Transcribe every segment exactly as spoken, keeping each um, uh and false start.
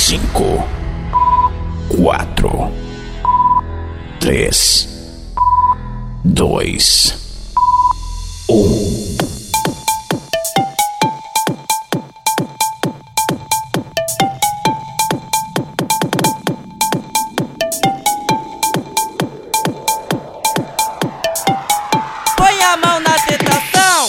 Cinco, quatro, três, dois, um. Põe a mão na tentação.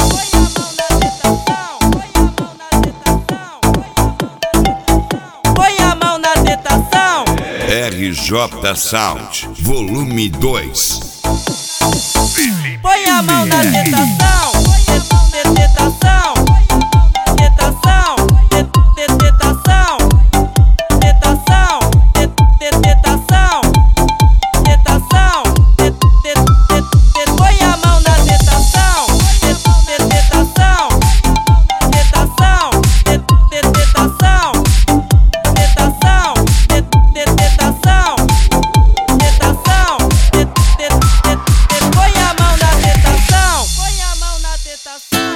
Põe a mão na tentação. R J Sound, volume dois. Põe a mão na tentação. Tentação. Tentação. Tentação. Tentação. Tentação. Tentação. Põe a mão na tentação. Tentação. Tentação. Tentação. Tentação. Tentação. Tentação. Põe a mão na tentação. Põe a mão na tentação.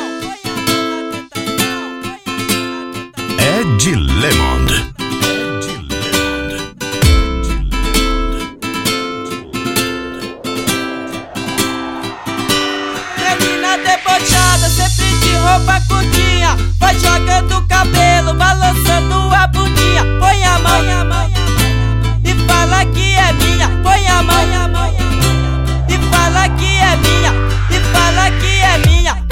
Ed Lemond. Menina debochada, sempre de roupa curtinha, vai jogando o cabelo, balançando a bundinha. Põe a mão e fala que é minha. Põe a mão e fala que é minha. E fala que é minha.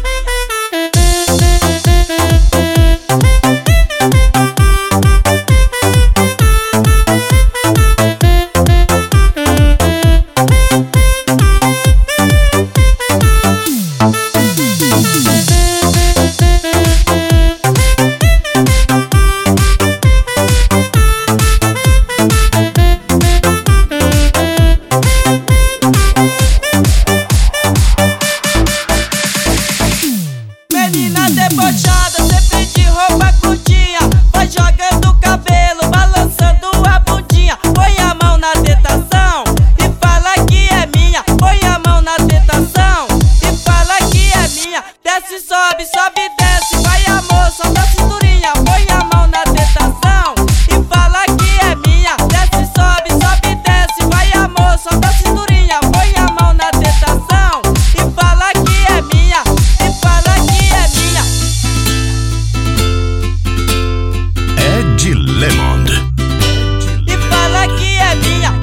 Menina debochada, sempre de roupa curtinha, vai jogando o cabelo, balançando a bundinha. Põe a mão na tentação e fala que é minha. Põe a mão na tentação e fala que é minha. Desce, sobe, sobe, desce, vai amor, solta a cinturinha. Põe a mão na tentação e fala que é minha. Desce, sobe, sobe, desce, vai amor, solta a cinturinha. Põe a mão na tentação e fala que é minha. E fala que é minha. Ed Lemond. E fala que é minha.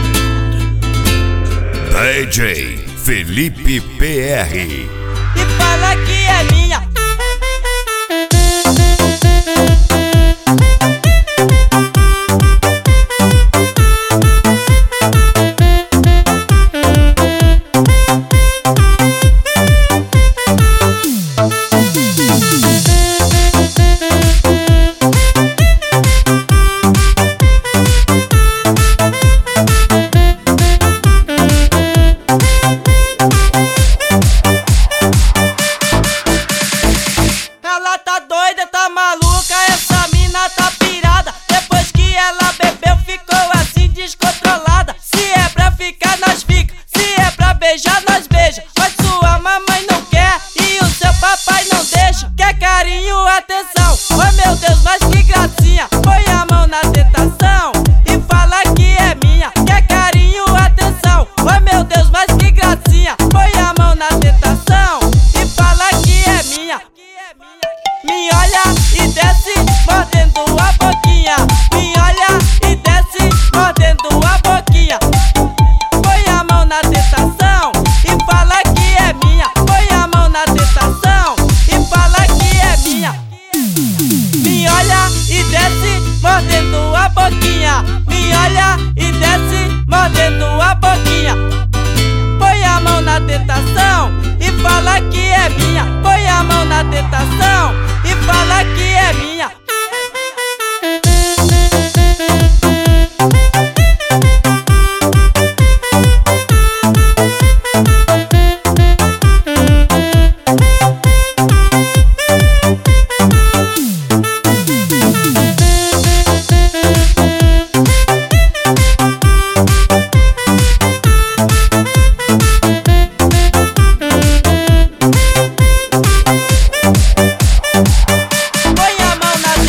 D J Felipe P R. E fala que é minha. Ela tá doida, tá maluca, essa mina tá pirada. Depois que ela bebeu, ficou assim descontrolada. Se é pra ficar, nós fica. Se é pra beijar, nós beija. Mas sua mamãe não quer e o seu papai não deixa. Quer carinho, atenção. Oh meu Deus, mas que gracinha. Põe a mão na tentação e fala que é minha. Quer carinho, atenção. Oh meu Deus, mas que gracinha. Põe a mão na tentação e fala que é minha. Me olha e desce, mordendo a boquinha. Me olha e desce, mordendo a boquinha. Põe a mão na tentação e fala que é minha. Põe a mão na tentação e fala que é minha. Me olha e desce, mordendo a boquinha. Me olha e desce, mordendo a boquinha. Põe a mão na tentação e fala que é minha. Põe a mão na tentação e fala que é minha. Põe a mão na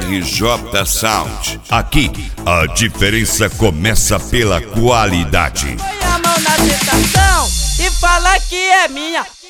R J Sound. Aqui, a diferença começa pela qualidade. Põe a mão na tentação e fala que é minha.